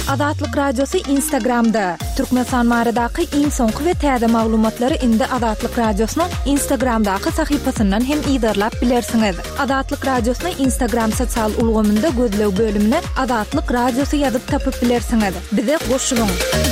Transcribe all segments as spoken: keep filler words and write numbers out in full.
Adatlyk Radiosu Instagramda. Türkmenistan maradaky iň soňky we täze maglumatlary indi Adatlyk Radiosynyň Instagramdaky sahypasyndan hem ýydarlap bilersiňiz. Adatlyk Radiosynyň Instagram sosial ulgamynda gözlew bölümine Adatlyk Radiosu ýazyp tapyp bilersiňiz. Bize goşulyň.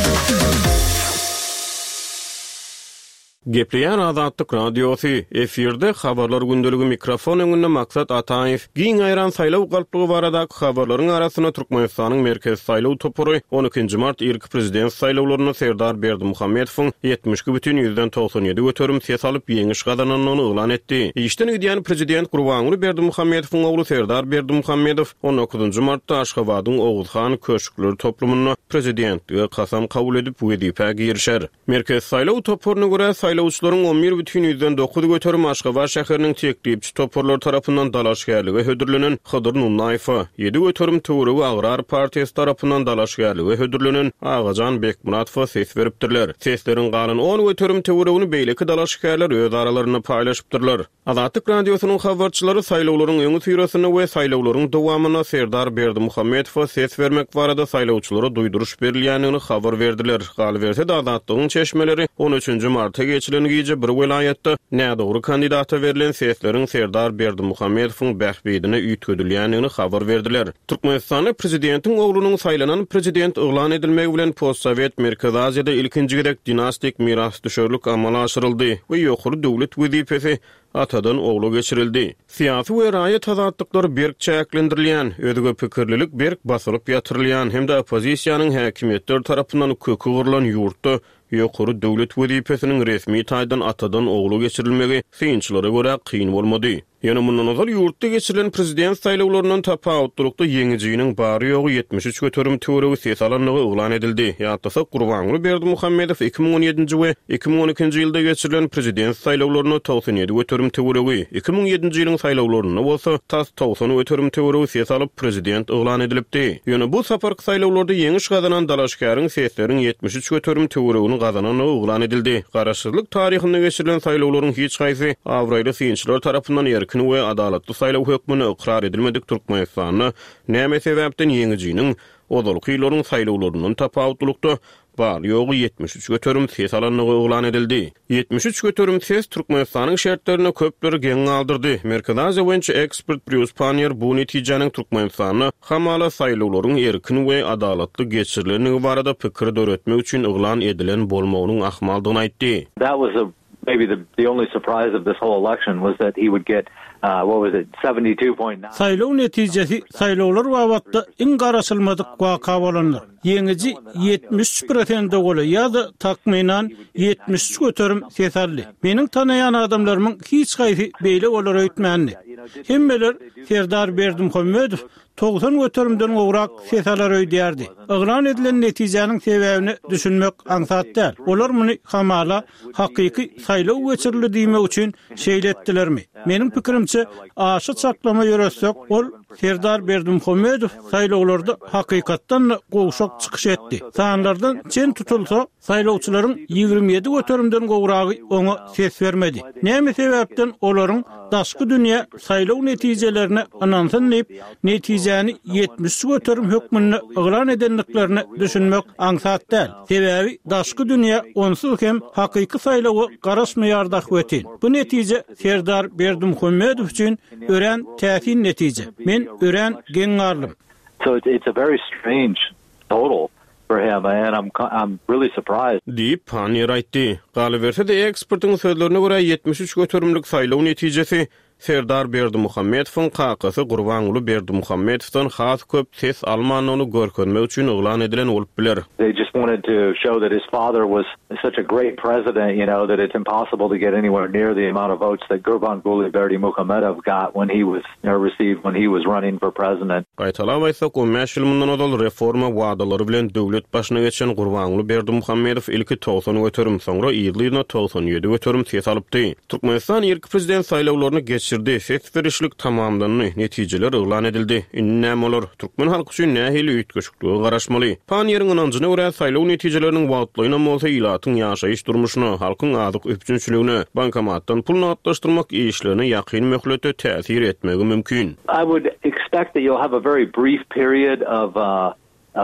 Gepleyen Adatlyk Radiosu efirde habarlar gündeligi mikrofon öňünde maksat Ataýew giň aýran saýlaw galplygy baradaky habarlaryň arasyna Türkmenistanyň merkez saýlaw topury on ikinji mart ilk prezident saýlawlaryna Serdar Berdimuhammedowyň ýetmiş бүтүn ýüzden togsan ýedi götürüm ses alyp ýeňiş gazananyny oglan etdi. Işden gidýän prezident Gurbanuly Berdimuhammedowyň ogly Serdar Berdimuhammedow on dokuzunji martda Aşgabatyň Oğuzhan köşkleri toplumyny prezidentlige kasam kabul edip wedipe girişer. Merkez saýlaw topuryna görä saýlawçylaryň on bir бүтүn ýüzden dokuz götürüm Aşgabat şäheriniň teklipçi toporlar tarapyndan dalaşgärligi hödürlenen Hydyr Nunnaýew, ýedi götürüm Töweregi Agrar Partiýasy tarapyndan dalaşgärligi hödürlenen Agajan Bekmuratow ses beripdirler. Sesleriň galan on götürüm Töweregini beýleki dalaşgärler öz aralaryna paýlaşypdyrlar. Adatlyk Radiosynyň habarçylary saýlawlaryň öňü sürýäsini we saýlawlaryň dowamyna Serdar Berdimuhammedow ses bermek barada saýlawçylara duýduruş berilýänini habar berdiler. Gal berse de Adatlygyň çeşmeleri on üçünji marta geçilen gece bir vilayetde ne doğru kandidata verilen sesleriň Serdar Berdimuhammedowyň bähbidine üýtgedilýänini habar berdiler. Türkmenistanyň prezidentiň oglunyň saýlanan prezident oglan edilmegi bilen postsovet Merkez Aziýada ilkinji gerek dinastik miras düşerlik amala aşyryldy we ýokary döwlet wezipesi atadan oglu geçirildi. Siyasi we raýat azatlyklary berk çäklendirilýän, ödüge pikirlilik berk basyryp ýatyrylýan hemde opozisiýanyň häkimetler tarapyndan kökü gurulan ýurtda ýokary döwlet wezipesiniň resmi taýdan atadan oglu geçirilmegi synçylara görä kyn bolmady. Ýöne mundan azal ýurtda geçirilen prezident saýlawlarynyň tapawutlukda ýeňijiginiň bary ýogy ýetmiş üç götürüm töweregi ses alanlygy oglan edildi. Ýa-da Gurbanuly Berdimuhammedow iki miň on ýedinji we iki miň on ikinji ýylda geçirilen prezident saýlawlaryny togsan ýedi götürüm töweregi, iki miň ýedinji ýylyň saýlawlaryny bolsa tas togsan götürüm töweregi ses alyp prezident oglan edilipdi. Ýöne bu saparky saýlawlarda ýeňiş gazanan dalaşgaryň sesleriň ýetmiş üç götürüm töweregini gazananyny oglan edildi. Garaşsyzlyk taryhynda geçirilen saýlawlaryň hiç gaýsy awraýly synçylar tarapyndan ýerkin we adalatly saýlaw hökmüne ikrar edilmedik. Türkmenistanyň näme sebäpden ýeňijiginiň odalkylaryň saýlawlarynyň tapawutlukda bary ýogy ýetmiş üç götürüm ses alanlygy oglan edildi. ýetmiş üç götürüm ses Türkmenistanyň şertlerini köpleri geň aldyrdy. Merkez Aziýa boýunça ekspert Bruce Panier bu netijäniň Türkmenistanyň hamala saýlawlaryň erkin we adalatly geçirilýäni barada pikir döretmek üçin oglan edilen bolmagynyň ahmaldygyny aýtdy. That was a maybe the the only surprise of this whole election was that he would get uh what was it seventy-two point nine. Saýlaw netijesi saýlawlar wagtda iň garaşylmadyk waka bolanlar. Ýeňiji ýetmiş üç prosent boly ýa-da takminan ýetmiş üç götürüm ses aldy. Meniň tanaýan adamlarymyň hiç gaýsy beýle olar öýtmänli. Hemmeler Serdar Berdimuhammedow togsan götürümden ograk ses alar öýdýärdi. Oglan edilen netijäniň sebäbini düşünmek aňsat däl. Olar muny hamala hakyky saýlaw geçirildi diýmek üçin şeýletdilermi? Meniň pikirimçe aşy saklama ýöresek, ol Serdar Berdimuhammedow saýlawlarda hakykatdan gowşak çykyş etdi. Sanlardan çen tutulsa saýlawçylaryň ýigirmi ýedi götürümden gowragy oňa ses bermedi. Näme sebäpden olaryň daşky dünýä saýlaw netijelerine anansanyp netijäni ýetmiş götürüm hökmüni oglan edenliklerini düşünmek aňsat däl. Sebäbi daşky dünýä onsuz hem hakyky saýlawy garaşmaýardak wetin. Bu netije Serdar Berdimuhammedow üçin ören täsir netije. Men ören geň garlym. So it's, it's a very strange total for him, and I'm I'm really surprised. Diýip Panier aýtdy. Galy berse de ekspertiň sözlerine görä ýetmiş üç götürümlik saýlaw netijesi Serdar Berdimuhammedowyň kakasy Gurbanuly Berdimuhammedowdan has köp ses almanyny görkezmek üçin oglan edilen bolup biler. They just wanted to show that his father was such a great president, you know, that it's impossible to get anywhere near the amount of votes that Gurbanuly Berdimuhammedow got when he was or received when he was running for president. Gaýtalaýsak, on beş ýyl mundan odal reforma wadalary bilen döwlet başyna geçen Gurbanuly Berdimuhammedow ilki togsan götürüm, soňra ýylyna togsan ýedi götürüm ses alypdy. Türkmenistan ilk prezident saýlawlaryny geçirdi. Ses berişlik tamamlanyny netijeler oglan edildi. Näme bolar? Türkmen halky üçin nähili üýtgeçikli garaşmaly. Panieriň anancına görä saýlaw netijeleriniň wagtlyna bolsa ýylatyň ýaşaýyş durmuşyny, halkyň adyk öpçünçiligini, bankomatdan pulny atlaşdyrmak işlerini ýakyn möhletde täsir etmegi mümkin. I would expect that you'll have a very brief period of uh of, of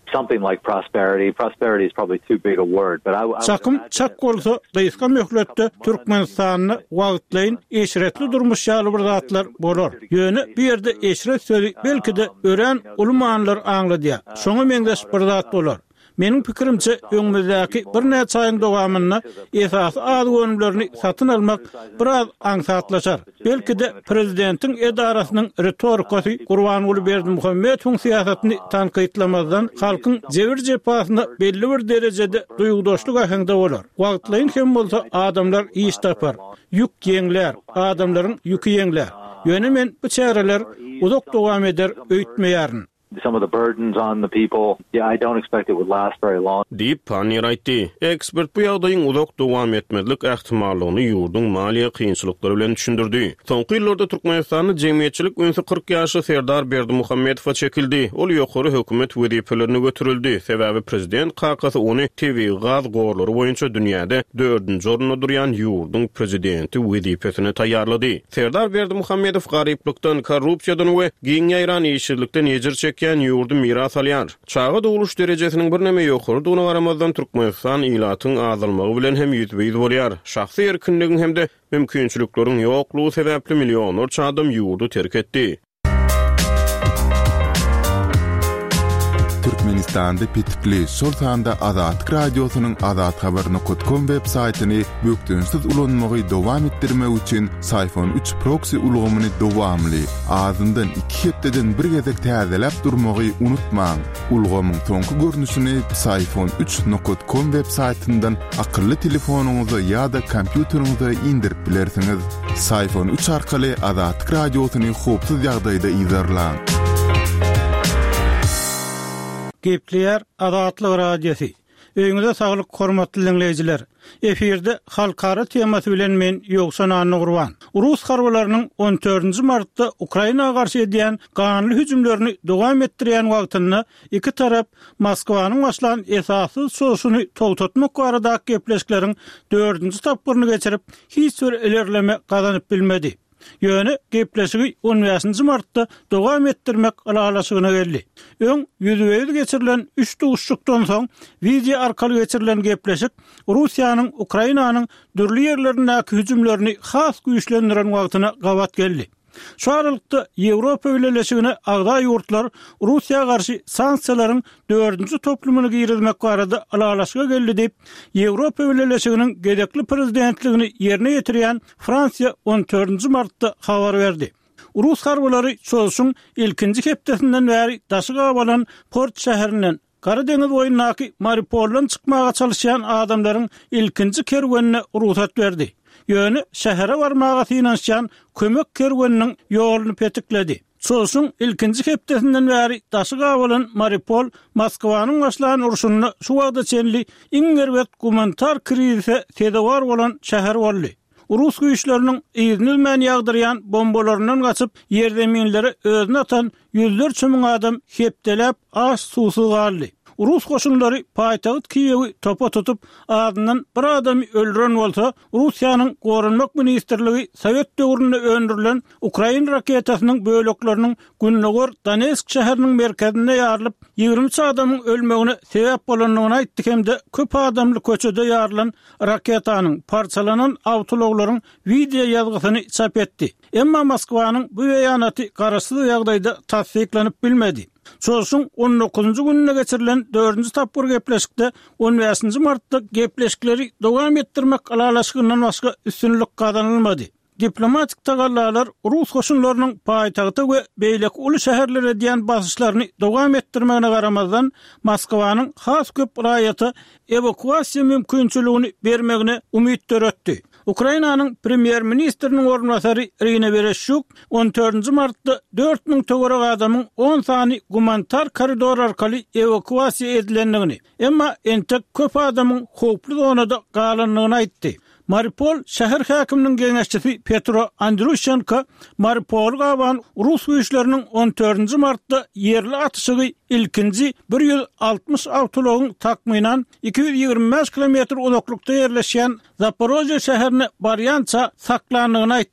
something like prosperity. Prosperity is probably too big a word, but I, I Çakım çak bolsa Gysga möhletde Türkmenistanyny wagtlaýyn eşretli durmuş ýaly bir zatlar bolar. Ýöne bir ýerde eşret sözi belki de ören ulmanlar aňladýar. Şoňa meňdeş bir zat bolar. Mening pikirimçe öňümüzdäki bir näçe aýyň dowamyna esasy ady önümlerini satyn almak biraz aňsatlaşar. Belki de prezidentiň edarasynyň retorikasy Gurbanuly Berdimuhammedowyň siýasatyny tanqidlamazdan halkyň jebir jepasyna belli bir derejede duýgudaşlyk ahyňda bolar. Wagtlaýyn hem bolsa adamlar iş tapar. Ýük ýeňler, adamlaryň ýüki ýeňler. Ýöne men bu çäreler uzak dowam eder, öýtmeýärin. Some of the burdens on the people. Yeah, I don't expect it would last very long. Deep Panir aýtdy. Ekspert bu ýagdaýyň uzak dowam etmezlik ähtimallygyny ýurdun maliýe kynçylyklary bilen düşündirdi. Soňky ýyllarda Türkmenistanyň jemgyýetçilik öňsü kırk ýaşy Serdar Berdimuhammedow çekildi. Ol ýokary hökümet wezipelerini götürildi. Sebäbi prezident kakasy ony T V gaz gorlary boýunça dünýäde dördünji orunda durýan ýurdun prezidenti wezipesine taýýarlady. Serdar Berdimuhammedow garyplykdan, korrupsiýadan we giň ýaýran işçilikden ejir çekýän ýurdu miras alýar. Çağa dowuluş derejesiniň bir näme ýokarydygyna garamazdan Türkmenistan ilatyň azalmagy bilen hem ýüzbeýiz bolýar. Şahsy erkinligiň hemde mümkinçilikleriň ýoklugy sebäpli millionlarça adam ýurdu terk etdi. Türkmenistan'da pitikli şol sanda Azatlyk radiosynyň azat habaryny nokta com web saytyny bökdünsiz ulanmagy dowam etdirmek üçin Sayfon üç proxy ulgamyny dowamly azyndan iki hepdeden bir gezek täzeläp durmagy unutmaň. Ulgamyň soňky görnüşini Sayfon üç nokta com web saytyndan akylly telefonuňyza ýa-da kompýuteriňize indirip bilersiňiz. Sayfon üç arkaly Azatlyk radiosyny hopsuz ýagdaýda izlerläň. Gepleýär Azatlyk radiosi. Öňüňizde saglyk hormatly dinleýijiler. Efirde halkara temasy bilen men Ýogsan Anugurwan. Rus harbalarynyň on dördünji martda Ukrainaga garşy edýän ganly hüjümlerini dowam etdirýän wagtyny iki tarap Moskwanyň başlan esasy sosuny togtatmak barada gepleşikleriň dördünji tapyryny geçirip hiç bir ilerleme gazanyp bilmedi. Ýöne gepleşigi on beşinji martda dowam etdirmek alalaşygyna geldi. Öň ýüzüňiz geçirilen üç duşlukdan soň video arkaly geçirilen gepleşik Russiýanyň Ukrainanyň dürli ýerlerindäki hüjümlerini has güýçlendiren wagtyna gawat geldi. Şu aralykda Ýewropa Birleşigine agda ýurtlar Russiýa garşy sanksiýalaryň dördünji toplumyny girizmek barada alalaşyga geldi diýip Ýewropa Birleşiginiň gedekli prezidentligini ýerine ýetirýän Fransiýa on dördünji martda habar berdi. Rus harbalary çözüşüň ilkinji hepdesinden bäri daşyga bolan Port şäherinden Kara Deňiz boýundaky Mariupoldan çykmaga çalışýan adamlaryň ilkinji kerwenine ruhsat berdi. Ýöne şähere barmaga synanşan kömek kerweniniň ýoluny petikledi. Çözüşüň ilkinji hepdesinden bäri daşyga bolan Mariupol Moskwanyň başlan urşunyny şu wagtda çenli iňerwet gumanitar krizise tedawar bolan şäher boldy. Rus güýçleriniň iýnilmän ýagdyrýan bombalarynyň gaçyp ýerdeminleri özüne atan ýüzlerçe miň adam hepdelep aş suwsuz galdy. Rus goşunlary paýtagyt Kiýewi topa tutup adyndan bir adamy öldüren bolsa, Russiýanyň Gorunmak ministrligi Sowet döwründe öndürilen Ukraina raketasynyň bölekleriniň Günnogor Donetsk şäheriniň merkezinde ýarylyp ýygrimi adamyň ölmegine sebäp bolanyny aýtdy hemde köp adamly köçede ýarylan raketanyň parçalanan awtologlaryň video ýazgysyny çap etdi. Emma Moskwanyň bu beýanaty garaşsyz ýagdaýda tasdiklanyp bilmedi. Çözüşüň on dokuzunji gününe geçirilen dördünji tapyr gepleşikde on beşinji martda gepleşikleri dowam etdirmek alalaşygyndan başga üstünlük kazanylmady. Diplomatik tagallalar Rus goşunlarynyň paýtagty we beýlek uly şäherlere diýen basyşlaryny dowam etdirmegine garamazdan Moskwanyň has köp raýaty evakuasiýa mümkinçiligini bermegine umyt töretdi. Ukrainanyň premier ministriniň ornwasary Irina Vereshchuk on dördünji martda dört miň töwerek adamyň on sany gumanitar koridor arkaly evakuasiýa edilendigini, emma entek köp adamyň hoply zonada galanlygyny aýtdy. Mariupol şäher häkiminiň geňeşçisi Petro Andrushenko Mariupolga awan Rus güýçleriniň on dördünji martda ýerli atışygy ilkinji bir ýüz altymyş awtologyň takmynan iki ýüz ýigirme beş kilometr uzaklykda ýerleşýän Zaporojye şäherine barýança saklandygyny aýtdy.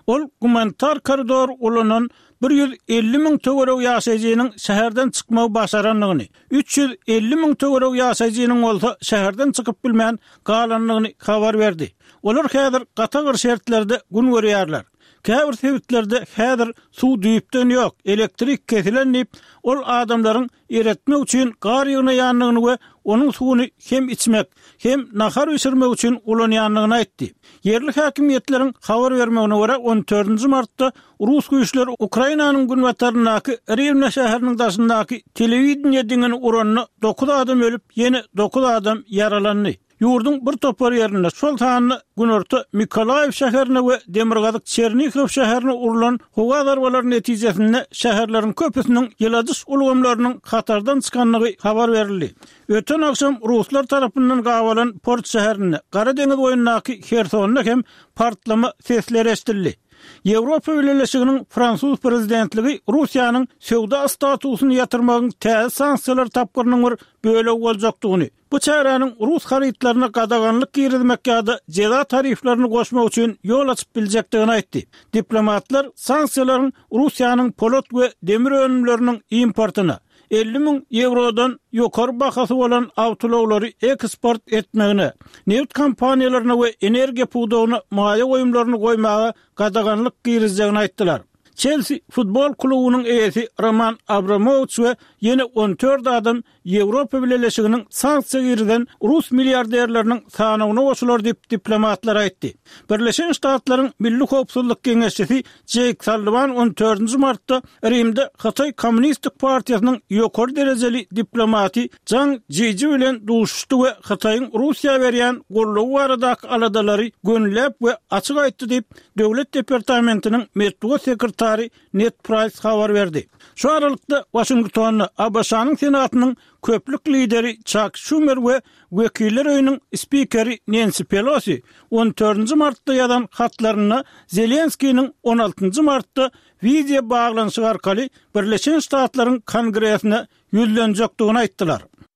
Ol humanitar koridor ulanan bir yüz elli min töwerek ýaşaýjynyň şäherden çykmagy başaranlygyny, üç yüz elli min töwerek ýaşaýjynyň bolsa şäherden çykyp bilmän galanlygyny habar berdi. Olar häzir gatagır şertlerde gün görýärler. Käbir sebitlerde häzir suw düýüpden ýok, elektrik kesilenip, ol adamlaryň eretmek üçin gar ýygyna ýanlygyny we onuň suwuny hem içmek, hem nahar ösürmek üçin ulanýanlygyny aýtdy. Yerli häkimiýetleriň habar bermegine görä on dördünji martda Rus güýçleri Ukrainanyň günbataryndaky Rivne şäheriniň daşyndaky telewizioniýa diňen uranyny dokuz adam ölüp, ýene dokuz adam yaralandy. Yurdun bir topar yerine sol taýany günorta Mikolaev şäherine we Demirgazyk Çernihiv şäherine urulan howa darbalary netijesinde şäherleriň köpüsiniň ýyladys ulgamlarynyň hatardan çykanlygy habar berildi. Öten akşam Ruslar tarapyndan gawalan Port şäherine, Gara deňiz boýundaky Hersonda hem partlama sesleri estildi. Ýewropa Birleşiginiň Fransuz prezidentligi Russiýanyň sowda statusyny ýatyrmagyň täze sanksiýalar tapgyrynyň bir bölegi boljakdygyny, bu çäranyň Rus harytlaryna gadaganlyk girizmek ýa-da jeda tariflerini goşmak üçin ýol açyp biljekdigini aýtdy. Diplomatlar sanksiýalaryň Russiýanyň polat we demir önümleriniň importyna elli min eurodan ýokary bahasy bolan awtolawlary eksport etmegine, neft kompaniýalaryna we energiýa puwdagyna maýa goýumlaryny goýmaga gadaganlyk girizjegini aýtdylar. Chelsea futbol klubynyň eýesi Roman Abramovich we ýene on dört adam Ýewropa Birleşiginiň sanksiýa girden Rus milliarderleriniň sanawyna goşular dip diplomatlar aýtdy. Birleşen Ştatlaryň Milli Howpsuzlyk Geňeşçisi Jake Sullivan on dördünji martda Rimde Hatay Kommunistik Partiýasynyň ýokary derejeli diplomaty Zhang Jiji bilen duşuşdy we Hataýyň Russiýa berýän gollugy baradaky aladalary gönläp we açyk aýtdy dip Döwlet Departamentiniň medeniýet sekretary Ned Price habar berdi. Şu aralykda Washingtonda A B Ş'nyň senatynyň köplük lideri Chuck Schumer we Wekiller öýüniň spikeri Nancy Pelosi on dördünji martda ýazan hatlaryny Zelenskiýiň on altynji martda video baglanyşy arkaly Birleşen Ştatlaryň Kongresine ýüzlenjekdigini aýtdylar.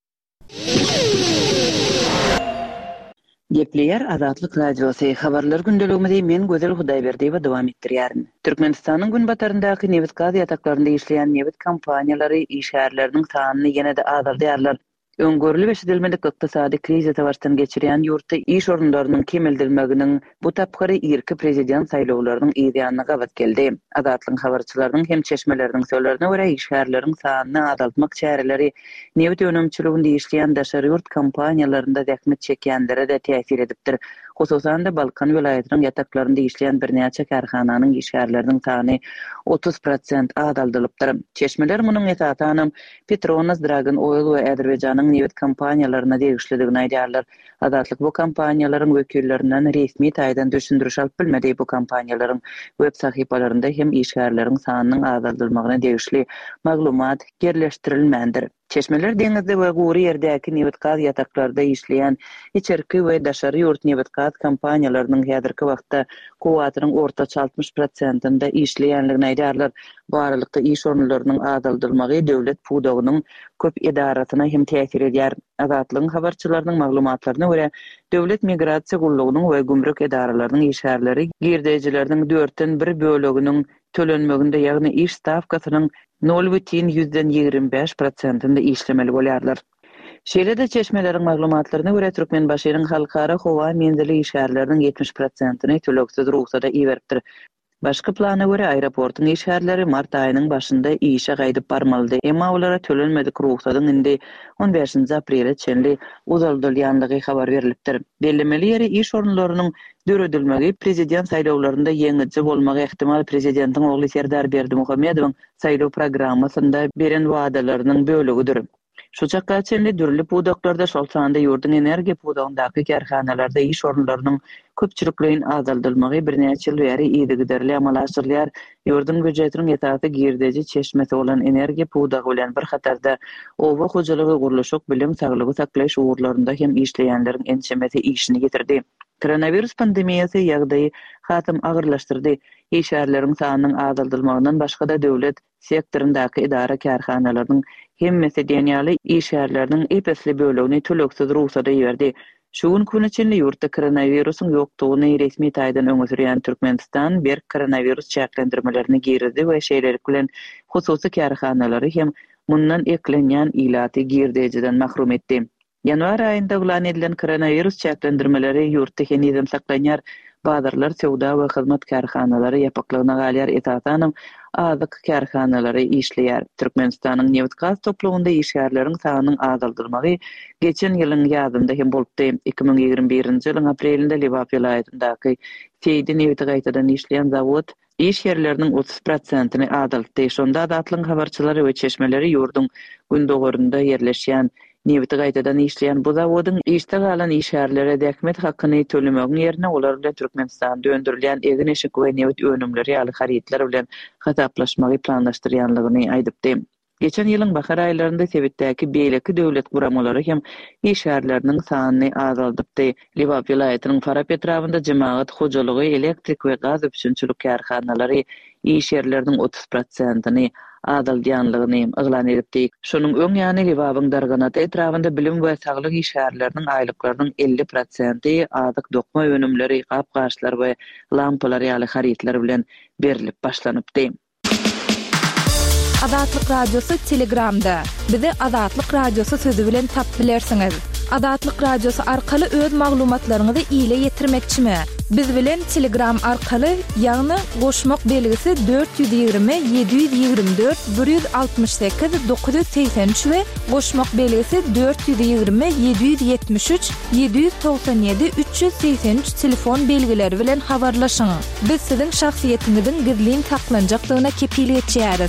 Gepleyer Azatlyk Radiosu habarlar gündeliginde men Gözel Hudaýberdiýewa dowam etdirýärin. Türkmenistanyň günbataryndaky neft gaz ýataklarynda işleýän neft kompaniýalary işgärleriniň sanyny ýene-de azaltýarlar. Öňgörüli beşidilmedik ykdysady krizise başdan geçirýän ýurtda iş orunlarynyň kemeldilmeginiň bu tapgary irki prezident saýlawlarynyň ýa-da gabat geldi. Azatlyk habarçylarynyň hem çeşmeleriniň söýlerine görä işgärleriň sanyny azaltmak çäreleri neft önümçiliginde işleýän daşary ýurt kompaniýalarynda zähmet çekýänlere de täsir edipdir. Hususan da Balkan vilayatynyň ýataklarynda işleýän birnäçe karhananyň işgärleriniň sany otuz prosent azaldylypdyr. Çeşmeler munyň esasany Petronas, Dragon Oil we Azerbaýjanyň neft kompaniýalaryna degişligini aýdýarlar. Azatlyk bu kompaniýalaryň wekillerinden resmi taýdan düşündiriş alyp bilmedi. Bu kompaniýalaryň web sahypalarynda hem işgärleriň sanynyň azaldylymagyna degişli maglumat gerleşdirilmändir. Çeşmeler deňizde we gury ýerdäki neft gaz ýataklarynda işleýän içerki we daşary ýurt neft gaz kompaniýalarynyň häzirki wagtda kuwatynyň ortaça altmış prosentinde işleýänligini aýdýarlar. Bu aralykda iş orunlarynyň azaldylymagy döwlet puwdagynyň köp edarasyna hem täsir edýär. Azatlygyň habarçylarynyň maglumatlaryna görä, döwlet migrasiýa gullugynyň we gümrük edaralarynyň işgärleri girdejileriniň dörtden bir böleginiň tölenmeginde, ýagny iş stavkasynyň nol butin yüzden ýigirmi beş prosentinde işlemeli bolýarlar. Şeýle-de çeşmeleriň maglumatlaryna görä Türkmenbaşynyň halkara howa menzili işgärleriniň yetmiş prosentyny töleksiz ruhsata iýeripdir. Başka plana görä aeroportyň işgärleri mart aýynyň başynda işe gaýdyp barmaly. Emma olara tölenmedik ruhsatyň indi on beşinji aprele çenli uzaldylýanlygy habar berilipdir. Bellemeli ýeri iş orunlarynyň döredilmegi prezident saýlawlarynda ýeňici bolmagy ähtimal prezidentiň ogly Serdar Berdimuhammedowyň saýlaw programmasynda beren wagdalarynyň bölegidir. Şu çakka çenli dürli puwdaklarda şol sanda ýurdun energiýa puwdagyndaky karhanalarda iş orunlarynyň köpçülikliğin azaldylmagy birnäçe ýyl bäri ýygyderli amal aşyrýar. Ýurdun büdjetiniň ýetäti girdeji çeşmesi bolan energiýa puwdagy bilen bir hatarda owa hojalygy gurulşyk bilim saglygy saklaş uğurlarynda hem işleýänleriň ençemeti işini getirdi. Koronavirus pandemiýasy ýagdaýy hatym agyrlaşdyrdy. İşgärleriň sanynyň azaldylmagyndan başga da döwlet sektorundaky idara karhanalarynyň hemmesi denýaly işgärleriniň epesli bölegini töleksiz ruhsata ýerdi. Şuun kun içinde yurtda koronavirusun yoktuğunu resmi taýdan öňe sürýän Türkmenistan bir koronavirus çäklendirmelerini girdi we şeýlerik bilen hususy kärhanalary hem mundan eklenýän ilaty girdejiden mahrum etdi. Yanvar aýynda ulan edilen koronavirus çäklendirmeleri yurtda henizem saklanýar bazarlar, sowda we hyzmat kärhanalary ýapyklygyna galýar etatanam azyk kärhanalary işleýär. Türkmenistanyň Newitgaz toplugynda işgärleriň sanynyň azaldylmagy geçen ýylyň ýazynda hem bolupdy. iki bin ýigirme birinji ýylyň aprelinde Liwap vilayatyndaky Feýdi Newitgazdan işleýän zawod iş yerlerinin otuz prosentini azaltdy. Şonda adatlyň habarçylary we çeşmeleri ýurdun gündogorunda yerleşýän Newitgazdan işleýän bu zawodyň işde galan işgärlere däkmet hakyny tölemegiň ýerine olar bilen Türkmenistanda döndürilýän egin eşik we newit önümleri ýaly haritler bilen hataplaşmagy planlaşdyrýanlygyny aýdypdy. Geçen ýylyň bahar aýlarynda Sebitdäki beýleki döwlet guramalary hem işgärleriniň sanyny azaldypdy. Liwap vilayatynyň Farap etrafynda jemaat hojalygy, elektrik we gaz öpüşünçilik kärhanalary iş yerleriniň otuz prosentini azaldýanlygyny eglan edipdi. Şonuň öň ýany Liwapyň darganaty etrafynda bilim we saglyk işgärleriniň aýlyklarynyň elli prosenti azyk dokma önümleri, gapgaçlar we lampalar ýaly haritler bilen berilip başlanypdy. Adatlyk radiosu Telegramda. Bizi Adatlyk radiosu sözü bilen tap bilersiňiz. Adatlyk radiosu arkaly öz maglumatlaryňyzy ýyle ýetirmekçimi? Biz bilen Telegram arkaly ýagny goşmak belgisi dört yüz ýigirme yedi yüz ýigirme dört bir yüz altmış sekiz dokuz yüz seksen üç we goşmak belgisi dört yüz ýigirme yedi yüz ýetmiş üç yedi yüz doksan ýedi üç yüz seksen üç telefon belgileri bilen habarlaşyň. Biz siziň şahsiýetiňiziň gizlin saklanjaklygyna kepillik etýäris.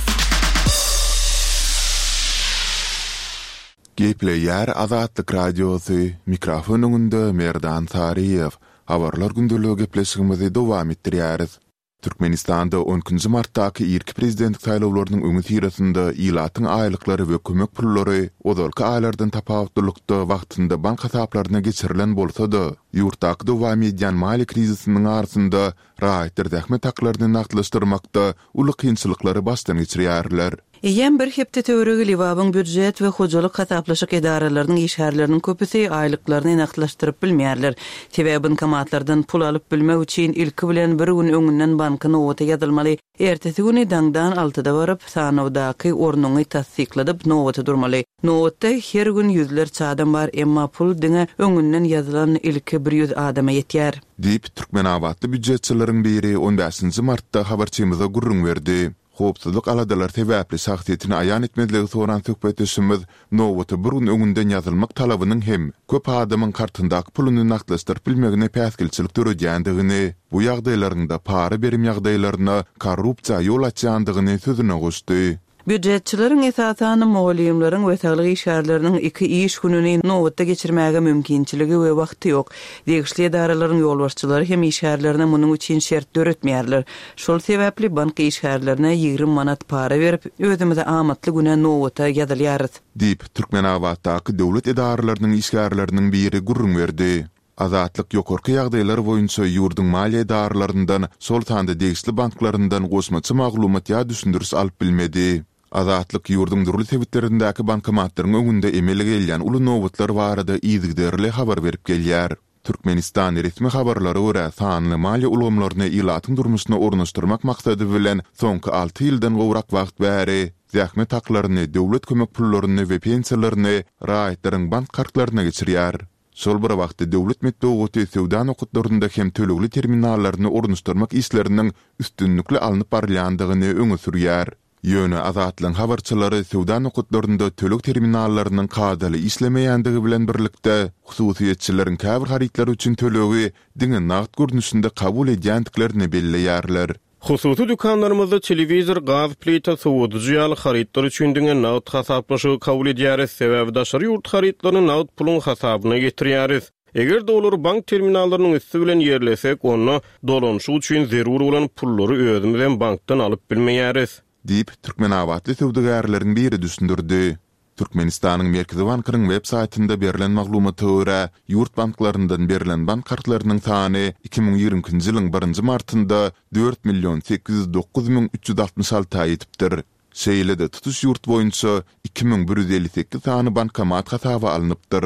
Gepleýär Azatlyk radiosu mikrofonunda Merdan Tariýew. Habarlar gündürlüğü gepleşigimizi dowam etdirýäris. Türkmenistanda onuncu martdaky ilk prezidentlik saýlawlarynyň öňü tirasynda ilatyň aýlyklary we kömek pullary ozalky aýlardan tapawutlykda wagtynda bank hasaplaryna geçirilen bolsa-da, ýurtdaky dowam edýän mali krizisiniň arasynda raýatlar zähmet haklaryny naklaşdyrmakda uly kynçylyklary başdan geçirýärler. Eýen bir hepde töweregi Liwapyň büdjet we hojalyk hasaplaşyk edaralarynyň işgärleriniň köpüsi aýlyklaryny naklaşdyryp bilmeýärler. Sebäbi bankomatlardan pul alyp bilmek üçin ilki bilen bir gün öňünden banka nowata ýazylmaly. Ertesi güni daňdan altıda barıp sanawdaky ornuny tasdikladyp nowata durmaly. Nowatda her gün ýüzler çadam bar, emma pul diňe öňünden ýazylan ilki bir yüz adama ýetýär. Diýip Türkmenabatly büdjetçileriň biri on beşinji martda habarçymyza gurrun berdi. Hopsuzluk aladalar sebäpli şahsiýetini aýan etmediligi soran söhbetişimiz nowata bir gün öňünden ýazylmak talabynyň hem köp adamyň kartyndaky puluny naklaşdyryp bilmegine päskilçilik törediýändigini, bu ýagdaýlarynda para berim ýagdaýlaryna korrupsiýa ýol açýandygyny sözüne goşdy. Büdjetçilerin esasany moğolyumlaryň we saglyk işgärleriniň iki iş gününi nowatda geçirmäge mümkinçiligi we wagty ýok. Degişli edaralaryň ýolbaşçylary hem işgärlerine munyň üçin şert döretmeýärler. Şol sebäpli bank işgärlerine ýigirme manat para berip özümize amatly güne nowata ýazylýarys. Diýip Türkmenabatdaky döwlet edaralarynyň işgärleriniň biri gurrun berdi. Azatlyk ýokarky ýagdaýlar boýunça ýurdun maliýe edaralarynyň sol tanda degişli banklaryndan goşmaçy maglumat ýa düşündürüş alyp bilmedi. Azatlyk ýurdun durly sebitlerindäki bankomatlaryň öňünde emel gelýän uly nowatlar barada ýygyderli habar berip gelýär. Türkmenistan resmi habarlary görä sanly maliýe ulgamlaryny ilatyň durmuşyna ornaşdyrmak maksady bilen soňky alty ýyldan gowrak wagt bäri zähmet haklaryny, döwlet kömek pullaryny we pensiýalaryny raýatlaryň bank kartlaryna geçirýär. Şol bir wagtda döwlet medeniýeti sowda nokatlarynda hem tölegli terminallaryny ornaşdyrmak işleriniň üstünlikli alınıp barýandygyny öňe sürýär. Ýöne azatlyň habarçylary sowda nokatlarynda töleg terminallarynyň kadaly işlemeýändigi bilen birlikde hususiýetçileriň käbir haritler üçin tölegi diňe nagt görnüşinde kabul edýändiklerini belleýärler. Hususi dükkanlarymyzda telewizor, gaz plita, soğuducu ýaly haritlar üçin diňe nagt hasaplaşygy kabul edýäris. Sebäbi daşary ýurt haritlaryny nagt pulun hasabyna getirýäris. Eger de olar bank terminallarynyň üstü bilen ýerlesek, onu dolanyşy üçin zerur bolan pullary özümizden bankdan alyp bilmeýäris. Diýip Türkmenawatly sowdagärleriň biri düşündirdi. Türkmenistanyň Merkezi Bankynyň web saýtynda berilen maglumata görä, ýurt banklaryndan berilen bank kartlarynyň sany iki bin ýigirminji ýylyň birinji martynda dört milyon sekiz yüz dokuz bin üç yüz altmış alty ýetipdir. Şeýlede tutuş ýurt boýunça iki bin bir yüz elli sekiz sany bankomat hasaby alınıpdyr.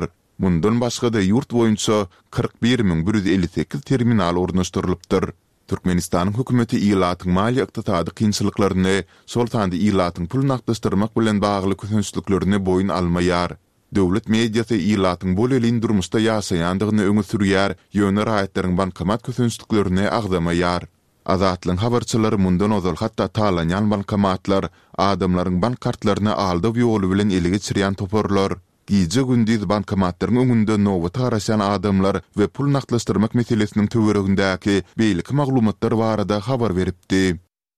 Mundan başga da yurt boýunça kırk bir bin bir yüz elli sekiz terminal ornaşdyrylypdyr. Türkmenistanyň hökümeti ilatyň mali ykdysady kynçylyklaryny, şol tanda ilatyň pul nakdystyrmak bilen bagly kösünçlüklerini boyun almaýar. Döwlet mediasy ilatyň bol elin durmuşda ýaşaýandygyny öňe sürýär, ýöne raýatlaryň bankomat kösünçlüklerini agdamaýar. Azatlyň habarçylary mundan ozal hatda talanýan bankomatlar adamlaryň bank kartlaryny aldyp ýoly bilen ele geçirýän toporlar. Gije gündüz bankomatlaryň öňünde nowat garaşan adamlar we pul nakdystyrmak meselesiniň töweregindäki beýlik maglumatlar barada habar beripdi.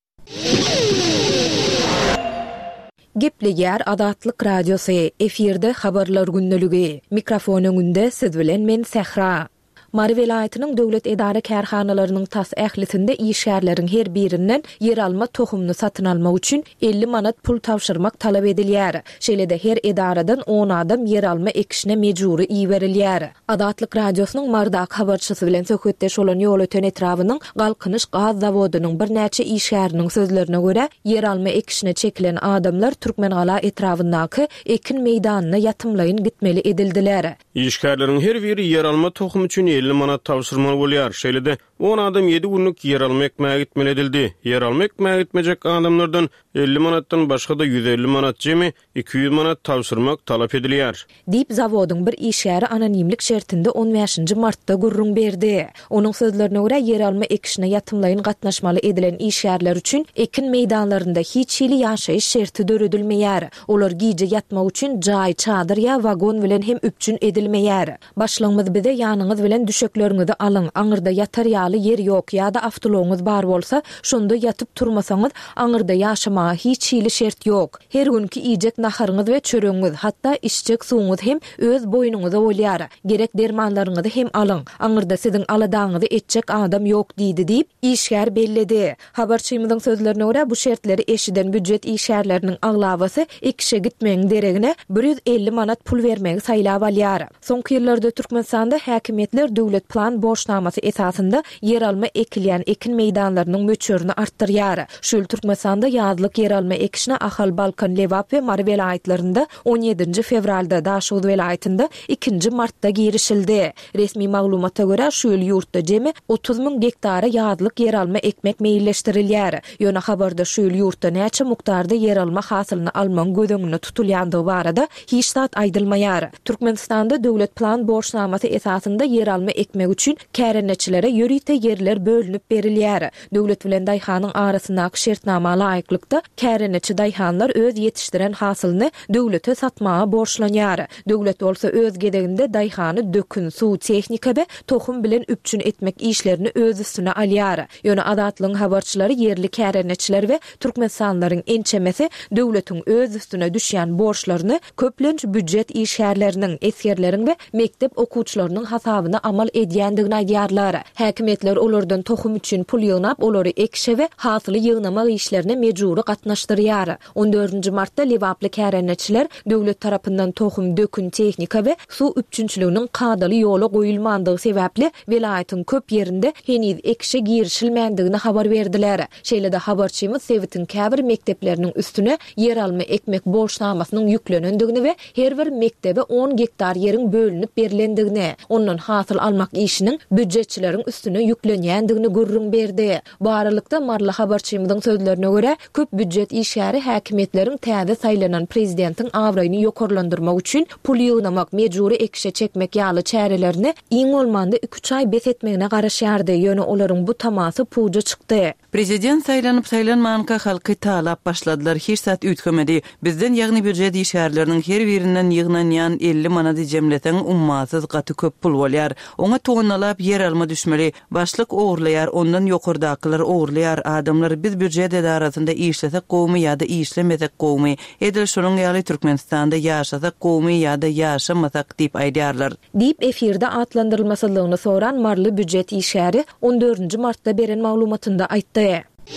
Gepleýär Adatlyk Radiosy efirde habarlar günneligi. Mikrofon öňünde siz bilen men Sehra. Mary welaýatynyň döwlet edara kärhanalarynyň tas ählisinde işgärleriň her birinden yer alma tohumny satyn almak üçin elli manat pul tawşyrmak talap edilýär. Şeýle-de her edaradan on adam yer alma ekişine mejburi iýerilýär. Adatlyk Radiosynyň mardak habarçysy bilen söhbetdeş bolan ýol öten etrawynyň Galkynyş gaz zawodynyň bir näçe işgäriniň sözlerine görä, yer alma ekişine çekilen adamlar Türkmengala etrawyndaky ekin meýdanyna ýatymlaýyn gitmeli edildiler. İşgärleriň her biri yer alma tohum üçin elli manat tawşyrmaly bolýar. Şeýle-de on adam yedi günlük yer alma ekmeğe gitmeli edildi. Yer alma ekmeğe gitmejek adamlardan elli manatdan başga da yüz elli manat jemi iki yüz manat tawşyrmak talap edilýär. Dip zawodyň bir işgäri anonimlik şertinde on beşinji martda gurrun berdi. Onuň sözlerine görä yer alma ekişine ýatymlaýyn gatnaşmaly edilen işgärler üçin ekin meýdanlarynda hiç hili ýaşaýyş şerti döredilmeýär. Olar gije ýatmak üçin jaý, çadyr ýa wagon bilen hem üpçün edilmeýär. Başlaňyz bize ýanyňyz bilen düşekleriňizi alyň. Aňyrda ýatar ýaly yer ýok ýa-da awtologyňyz bar bolsa, şonda ýatyp turmasaňyz aňyrda ýaşamaga hiç hili şert ýok. Her günki iýjek naharyňyz we çöreňiz, hatda içjek suwuňyz hem öz boýnuňyza bolýar. Gerek dermanlaryňyzy hem alyň. Aňyrda siziň aladaňyzy etjek adam ýok diýdi diýip işgär belledi. Habarçymyzyň sözlerine görä bu şertleri eşiden büdjet işgärleriniň aglabasy ekişe gitmegiň deregine bir yüz elli manat pul bermegi saýlap alýar. Soňky ýyllarda Türkmenistanda häkimetler döwlet plan borçnamasy esasında yer alma ekilýän ekin meýdanlarynyň möçürini artdyrýar. Şol Türkmenistanda ýazlyk yer alma ekişine Ahal, Balkan, Lewap we Mary welaýatlarynda on ýedinji fevralda, Daşowut welaýatynda ikinji martda girişildi. Resmi maglumata görä şol ýurtda jemi otuz min hektara ýazlyk yer alma ekmek meýilleşdirilýär. Ýöne habarda şol ýurtda näçe mukdarda yer alma hasylyny almaň gödüňine tutulýandygy barada hiç zat aýdylmaýar. Türkmenistanda döwlet plan borçnamasy esasında yer alma ekmek üçin kärenetçilere ýörite yerler bölünip berilýär. Döwlet bilen daýhanyň arasyndaky şertnama laýyklykda kärenetçi daýhanlar öz ýetişdiren hasylyny döwlete satmaga borçlanýar. Döwlet bolsa öz gedeginde daýhany dökün, suw, tehnika we tohum bilen üpçün etmek işlerini öz üstüne alýar. Ýöne adatlyň habarçylary yerli kärenetçiler we türkmenistanylaryň ençemesi döwletiň öz üstüne düşýän borçlaryny köplenç büdjet işgärleriniň, esgerleriň we mektep okuwçylarynyň hasabyna amal edýändigini aýdýarlar. Häkimetler olardan tohum üçin pul ýygnap, olary ekşe we hasyly ýygnamak işlerine mejburi gatnaşdyrýar. on dördünji martda Lewaply kärenetçiler döwlet tarapyndan tohum, dökün, tehnika we suw üpçünçiliginiň kadaly ýola goýulmandygy sebäpli welaýatyň köp ýerinde heniz ekşe girişilmändigini habar berdiler. Şeýle-de habarçymyz Sewitin käbir mektepleriniň üstüne yer alma ekmek borçnamasynyň ýüklenendigini we her bir mektebe on hektar ýeriň bölünip berilendigini, ondan hasyl almak işiniň büdjetçileriň üstüne ýüklenýändigini gurrun berdi. Bu aralykda marly habarçymyzyň sözlerine görä köp büdjet işgäri häkimetleriň täze saýlanan prezidentiň awraýyny ýokarlandyrmak üçin pul ýygnamak, mejburi ekşe çekmek ýaly çärelerini iň bolmanda iki üç ay besetmegine garaşýardy. Ýöne olaryň bu tamasy puja çykdy. Prezident saýlanyp saýlanmanka halky talap başladylar. Hiç zat ütgemedi. Bizden ýagny büdjet işgärleriniň her birinden ýygnanýan elli manat jemleteň ummasyz gaty köp pul bolýar. Oňa toňalap yer alma düşmeli. Başlyk oğurlaýar, ondan ýokardakylar oğurlaýar. Adamlar biz büdjet edarasynda işlesek gowmy ýa-da işlemesek gowmy. Edil şonuň ýaly Türkmenistanda ýaşasak gowmy ýa-da ýaşamasak diýip aýdýarlar. Diýip efirde atlandyrylmasylygyny soran marly büdjet işgäri on dördünji martda beren maglumatynda aýtdy.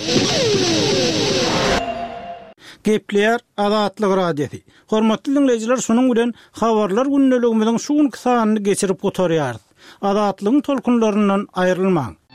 Gepleýär Adatlyk Radiosi. Hormatly dinleýijiler, şonuň bilen habarlar günneligimiziň şu günkü sanyny geçirip gotarýar. Adatlygyň tolkunlaryndan aýrylmaň.